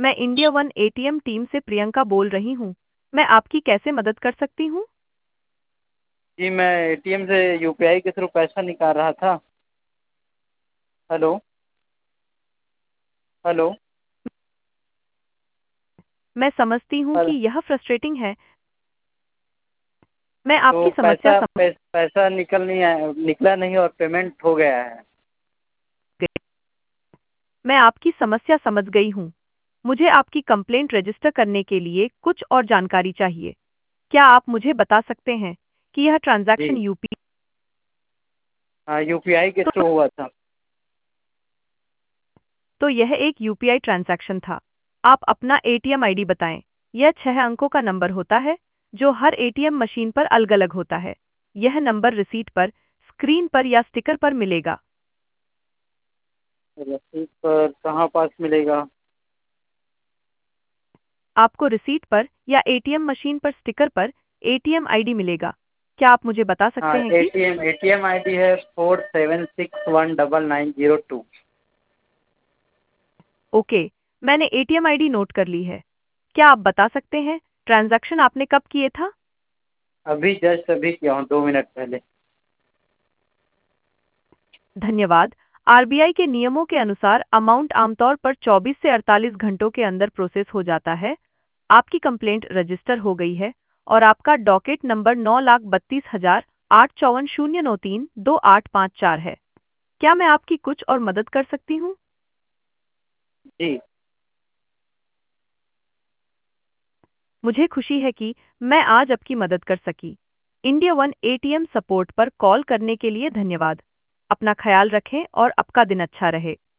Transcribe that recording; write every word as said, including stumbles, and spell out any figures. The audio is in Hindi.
मैं इंडिया वन एटीएम टीम से प्रियंका बोल रही हूँ। मैं आपकी कैसे मदद कर सकती हूँ? जी, मैं एटीएम से यूपीआई के थ्रू पैसा निकाल रहा था। हेलो। हेलो। मैं समझती हूँ कि हल- यह फ्रस्ट्रेटिंग है। मैं तो आपकी समस्या पैसा समझ पैस, पैसा निकल नहीं आया, निकला नहीं और पेमेंट हो गया है। गई। मैं आपकी समस्या समझ गई हूँ। मुझे आपकी कंप्लेंट रजिस्टर करने के लिए कुछ और जानकारी चाहिए। क्या आप मुझे बता सकते हैं कि यह ट्रांजैक्शन जी यूपी हाँ, यूपीआई के तो, थ्रू हुआ था। तो यह एक यूपीआई ट्रांजैक्शन था। आप अपना एटीएम आईडी बताएं। यह छह अंकों का नंबर होता है जो हर एटीएम मशीन पर अलग-अलग होता है। यह नंबर रिसीट पर, स्क्रीन पर या स्टिकर पर मिलेगा। रसीद पर कहाँ पास मिलेगा? आपको रिसीट पर या एटीएम मशीन पर स्टिकर पर एटीएम आईडी मिलेगा। क्या आप मुझे बता हाँ, सकते हैं कि एटीएम एटीएम आईडी है four seven six one double nine zero two. Okay, मैंने एटीएम आईडी नोट कर ली है। क्या आप बता सकते हैं ट्रांजैक्शन आपने कब किए था? अभी जस्ट अभी किया हूँ, दो मिनट पहले। धन्यवाद। आरबीआई के नियमों के अनुसार अमाउंट आमतौर पर चौबीस से अड़तालीस घंटों के अंदर प्रोसेस हो जाता है। आपकी कंप्लेंट रजिस्टर हो गई है और आपका डॉकेट नंबर नौ लाख बत्तीस हजार आठ चौवन शून्य नौ तीन दो आठ पाँच चार है। क्या मैं आपकी कुछ और मदद कर सकती हूँ? जी। मुझे खुशी है कि मैं आज आपकी मदद कर सकी। इंडिया वन एटीएम सपोर्ट पर कॉल करने के लिए धन्यवाद। अपना ख्याल रखें और आपका दिन अच्छा रहे।